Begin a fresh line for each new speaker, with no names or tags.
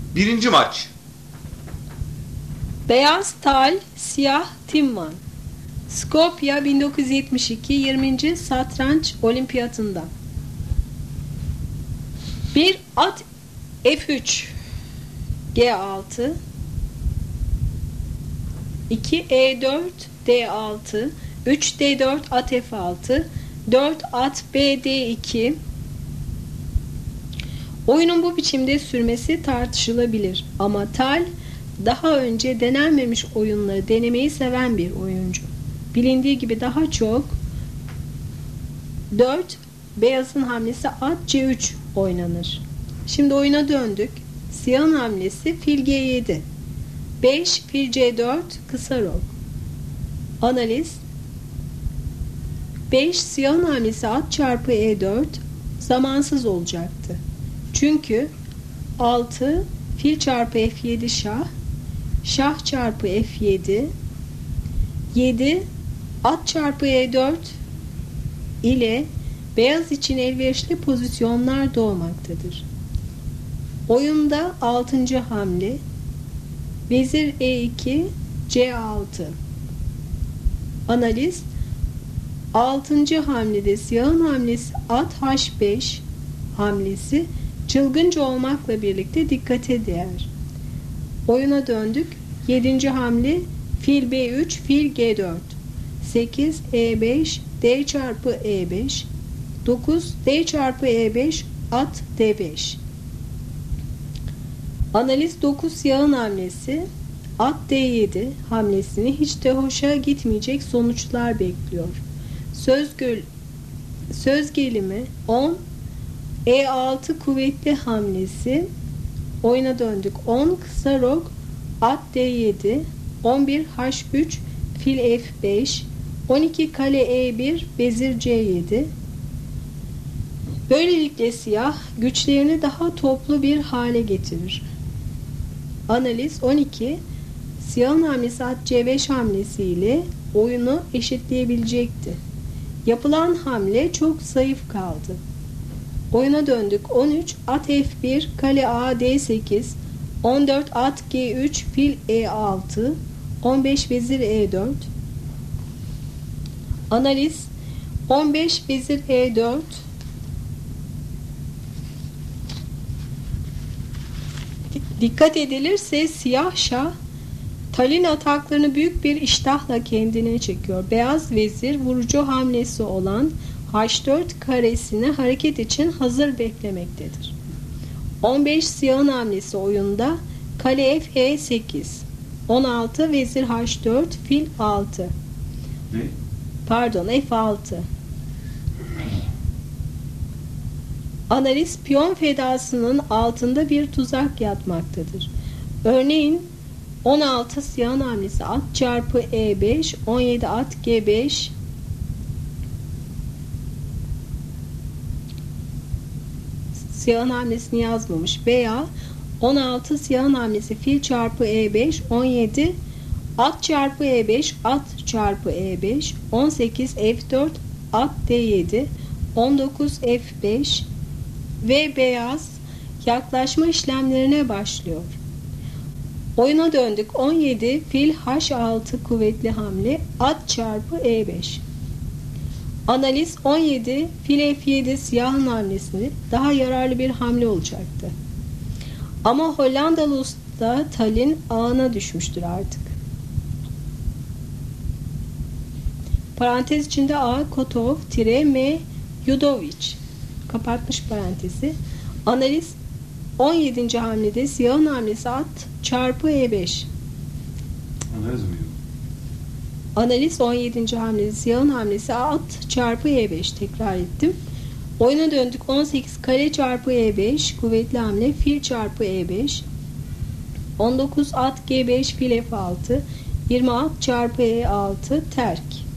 Birinci maç.
Beyaz Tal, Siyah Timman. Skopje 1972 20. Satranç Olimpiyatında. Bir at F3 G6, 2 E4 D6, 3 D4 at F6, 4 at B D2. Oyunun bu biçimde sürmesi tartışılabilir ama Tal daha önce denenmemiş oyunları denemeyi seven bir oyuncu. Bilindiği gibi daha çok 4 beyazın hamlesi at C3 oynanır. Şimdi oyuna döndük. Siyahın hamlesi fil G7, 5 fil C4 kısa rok. Analiz: 5 siyahın hamlesi at çarpı E4 zamansız olacaktı. Çünkü 6 fil çarpı F7 şah, şah çarpı F7, 7 at çarpı E4 ile beyaz için elverişli pozisyonlar doğmaktadır. Oyunda 6. hamle vezir E2 C6. Analiz: 6. hamlede siyahın hamlesi at H5 hamlesi çılgınca olmakla birlikte dikkate değer. Oyuna döndük. 7. hamle fil B3 fil G4, 8 E5 D çarpı E5, 9 D çarpı E5 at D5. Analiz: 9 siyahın hamlesi at D7 hamlesini hiç de hoşa gitmeyecek sonuçlar bekliyor. Söz gelimi 10 E6 kuvvetli hamlesi. Oyuna döndük. 10 kısa rok at D7, 11 H3 fil F5, 12 kale E1 vezir C7. Böylelikle siyah güçlerini daha toplu bir hale getirir. Analiz: 12 siyahın hamlesi at C5 hamlesiyle oyunu eşitleyebilecekti. Yapılan hamle çok zayıf kaldı. Oyuna döndük. 13 at F1 kale A D8, 14 at G3 fil E6, 15 vezir E4. Analiz: 15 vezir E4 dikkat edilirse siyah şah Tal'in ataklarını büyük bir iştahla kendine çekiyor. Beyaz vezir vurucu hamlesi olan H4 karesini hareket için hazır beklemektedir. 15 siyahın hamlesi oyunda kale F E8, 16 vezir H4 fil 6. Pardon F6. Analiz: piyon fedasının altında bir tuzak yatmaktadır. Örneğin 16 siyahın hamlesi at çarpı E5, 17 at G5, siyahın hamlesini yazmamış veya 16 siyahın hamlesi fil çarpı E5, 17 at çarpı E5 at çarpı E5, 18 F4 at D7, 19 F5 ve beyaz yaklaşma işlemlerine başlıyor. Oyuna döndük. 17 fil H6 kuvvetli hamle at çarpı E5. Analiz: 17 fil F7 siyahın hamlesi daha yararlı bir hamle olacaktı. Ama Hollandalı usta Tal'in ağına düşmüştür artık. Parantez içinde A Kotov M Yudovic kapatmış parantezi. Analiz: 17. hamlede siyahın hamlesi at çarpı E5. Analiz: 17. hamlede siyahın hamlesi at çarpı E5. Tekrar ettim. Oyuna döndük. 18 kale çarpı E5 kuvvetli hamle fil çarpı E5, 19 at G5 fil F6, 20 at çarpı E6 terk.